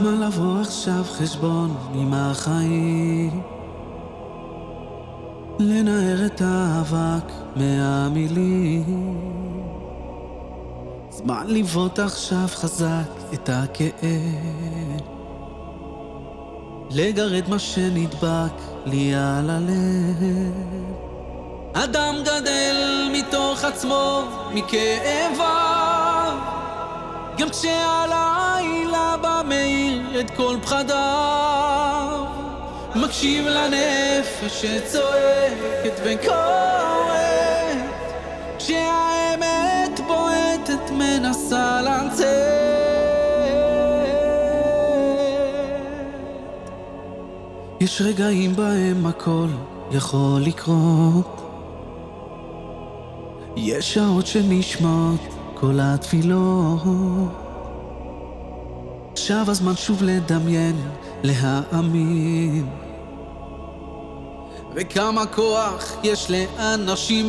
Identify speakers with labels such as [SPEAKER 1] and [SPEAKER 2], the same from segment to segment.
[SPEAKER 1] הזמן לבוא עכשיו חשבון עם החיים, לנער את האבק מהמילים. זמן לבעוט עכשיו חזק את הכאב, לגרד מה שנדבק לי על הלב. אדם גדל מתוך עצמו מכאביו, גם כשהלילה בא מאיר את כל פחדיו. מקשיב לנפש שצועקת וקוראת, כשהאמת בועטת מנסה לצאת. יש רגעים בהם הכל יכול לקרות, יש שעות שנשמעות כל התפילות. עכשיו הזמן שוב לדמיין, להאמין, וכמה כוח יש לאנשים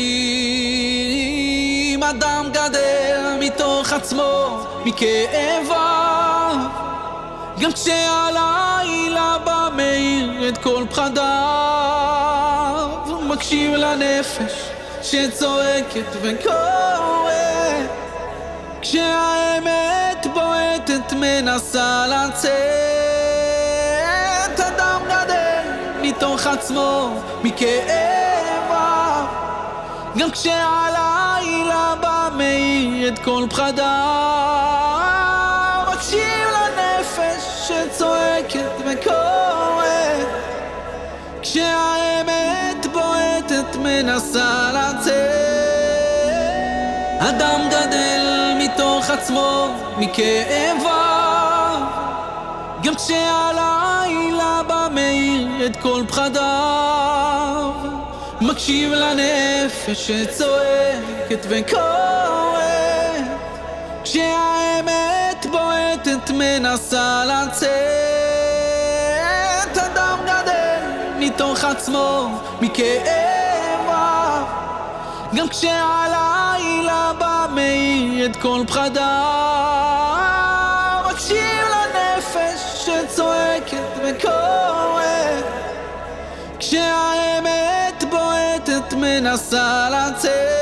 [SPEAKER 1] ערים. אדם גדל מתוך עצמו מכאביו, גם כשהלילה בא מאיר את כל פחדיו. מקשיב לנפש שצועקת וקוראת, כשהאמת בועטת מנסה לצאת. אדם גדל מתוך עצמו מכאביו, גם כשהלילה בא מאיר את כל פחדיו. מקשיב לנפש שצועקת וקוראת, כשהאמת בועטת מנסה לצאת. אדם גדל מתוך עצמו מכאביו, גם כשהלילה בא מאיר את כל פחדיו. מקשיב לנפש שצועקת וקוראת, כשהאמת בועטת מנסה לצאת. אדם גדל מתוך עצמו מכאביו, גם כשהלילה בא מאיר את כל פחדיו. מקשיב לנפש שצועקת וקוראת, כשהאמת בועטת מנסה לצאת.